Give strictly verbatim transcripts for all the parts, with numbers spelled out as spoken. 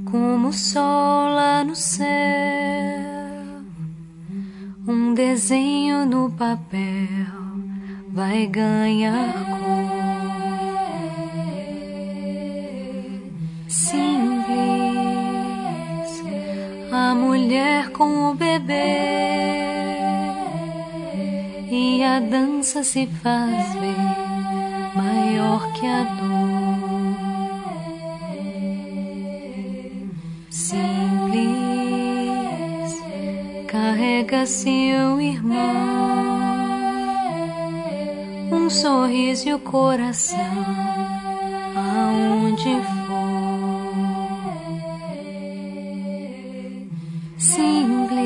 como o sol lá no céu, um desenho no papel vai ganhar cor. Simples, a mulher com o bebê, e a dança se faz ver maior que a dor. Simples, carrega seu irmão, um sorriso e o coração aonde for. Simples,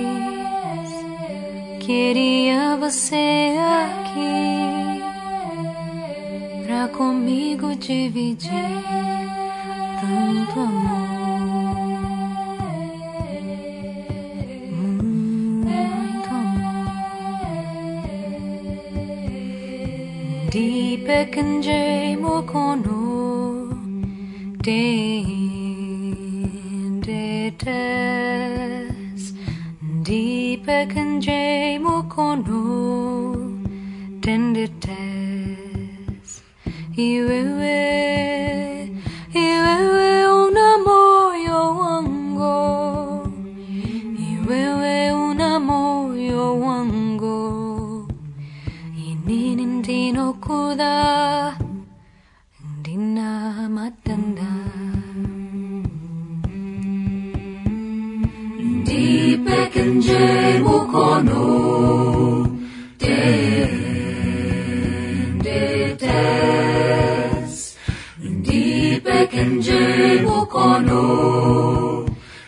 queria você aqui pra comigo dividir tanto amor. Dipekanje mokono dendetes, Dipekanje mokono dendetes, iwewe iwewe una moyo wangu, iwewe una moyo wangu, inini ndino kuda ndina matanda. Dipekanje mukono dendetes, Dipekanje mukono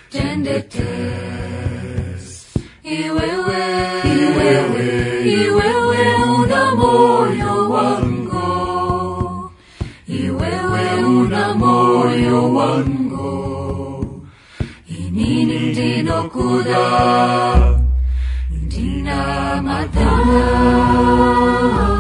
dendetes, iwewe iwewe iwewe una moyo wangu, iwewe una moyo wangu, inini ndino kuda ndina matanda.